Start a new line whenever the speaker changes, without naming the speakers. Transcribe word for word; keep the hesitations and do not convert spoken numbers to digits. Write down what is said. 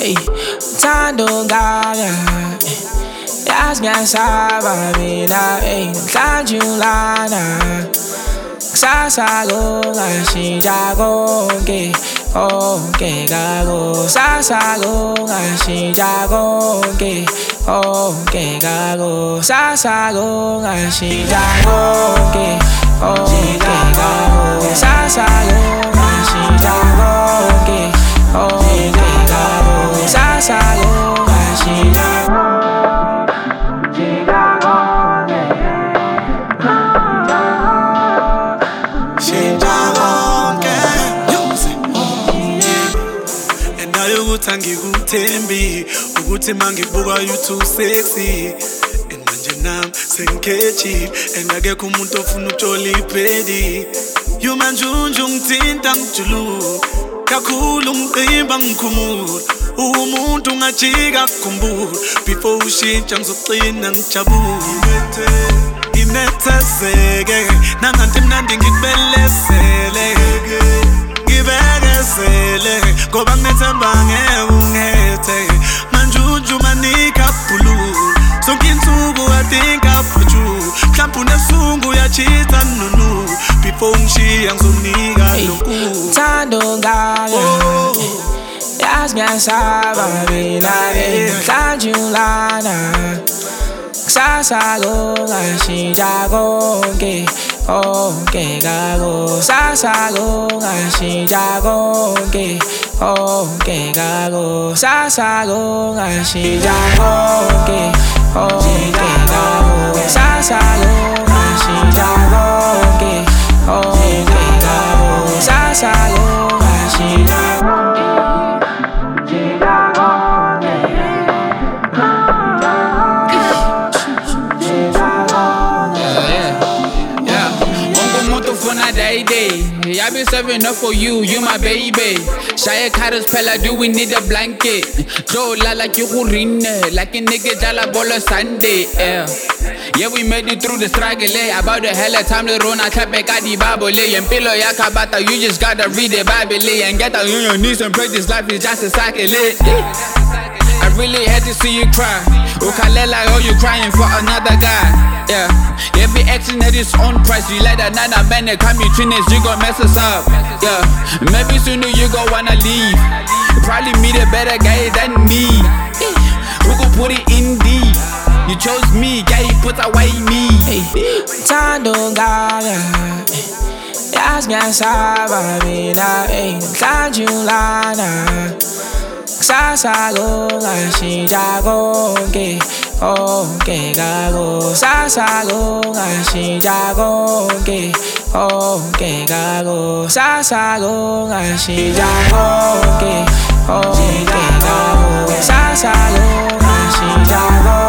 Hey, Tando Gaga. Yasnyasaba mina, hey, Tanjulana. Sasago, Ashijago, ge, oh, ge, gago. Sasago, Ashijago, ge, oh, ge, gago. Sasago, Ashijago, ge, oh, ge, gago. Sasago, Ashijago, ge, oh, ge, gago. Sasago, Ashijago.
Ngikuthembi ukuthi mangibuka you too sexy and manje nami sengikhethi and akekho umuntu ofuna ukuthola iphedi you manjunju ngithinta ngijulu kakhulu umqimba ngikhumula umuntu ngajika kukhumbula before ushintsha ngizoqina ngijabule inethezeke nanganti mnandi ngikubelesele ngibekezele ngoba ngithemba ngeke ungethe manjunju manika bulu sonke insuku I think about you mhlawumbe unesungu uyachitha nunu before ngishiya ngizonika lokhu
Tando Gaga Yasnyasaba mina Tanjulana Sasago Ashijago ge oh ge gago Sasago Ashijago ge oh ge gago Sasago Ashijago ge oh ge gago Sasago Ashijago ge oh ge gago Sasago Ashijago
day day, I be serving up for you, you my baby. Shaya Karas Pella, do we need a blanket? Joe la like you rine, like a nigga jala bola Sunday. Yeah, yeah, we made it through the struggle. Eh? About the hell of time to run a tape kadi babole and pillow yakabata. You just gotta read the Bible eh? And get on your knees and pray. This life is just a cycle. Eh? I really had to see you cry. Ukalela, oh, you crying for another guy. Yeah, every action at its own price. You let another man that come between us, you gon' mess us up. Yeah, maybe sooner you gon' wanna leave. Probably meet a better guy than me. Who gon' put it in deep? You chose me, guy, you put away me.
Tando Gaga Yasnyasaba mina, Tanjulana Sasago Ashijago ge oh ge gago Sasago Ashijago ge oh ge gago Sasago Ashijago ge oh ge gago Sasago Ashijago